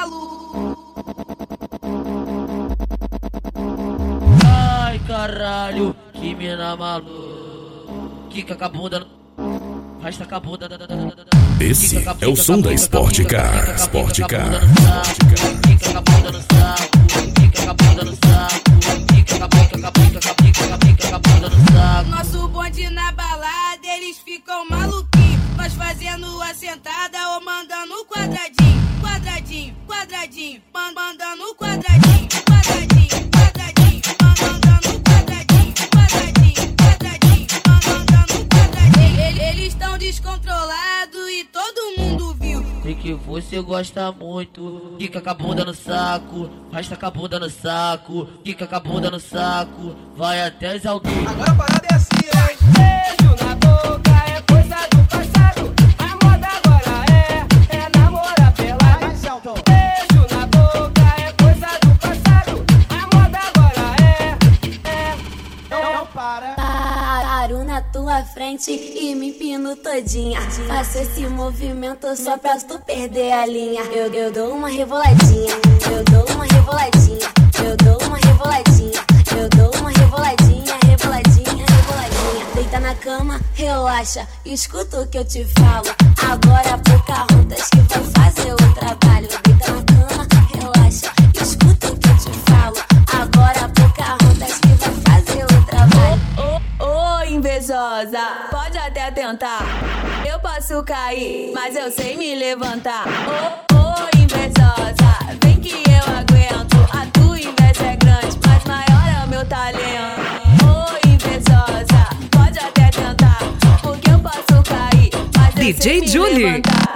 maluco. Ai caralho, que mina maluca. Quica com a bunda, rasta com a bunda. Esse é o som da Sport Car. Sport Car. Quica com a bunda no saco, quica com a bunda no saco, quica com a bunda no saco. Nosso bonde na balada, eles ficam maluquinhos. Nós fazendo a sentada ou mandando quadradinho, quadradinho, quadradinho, mandando quadradinho, quadradinho, quadradinho, mandando quadradinho, quadradinho, quadradinho, mandando quadradinho. Eles estão descontrolados e todo mundo viu. Sei que você gosta muito, quica com a bunda no saco, rasta com a bunda no saco, quica com a bunda no saco, vai até os alguém. Agora a parada é assim, hein? Beijo na boca é coisa do passado. A moda agora é namorar pelado. Mais alto. Beijo na boca é coisa do passado. A moda agora não para. Paro na tua frente e me empino todinha. Faço esse movimento só pra tu perder a linha. Eu dou uma reboladinha, eu dou uma reboladinha, eu dou uma reboladinha, eu dou uma reboladinha, reboladinha, reboladinha. Deita na cama, relaxa, escuta o que eu te falo. Agora Pocahontas que vai fazer o trabalho. Deita na cama, relaxa, escuta o que eu te falo. Agora Pocahontas que vai fazer o trabalho. Ô, invejosa, pode até tentar. Eu posso cair, mas eu sei me levantar. Ô, invejosa, vem que eu aguento. A tua inveja é grande, mas maior é o meu talento. Ô, invejosa, pode até tentar, porque eu posso cair, mas eu sei me levantar.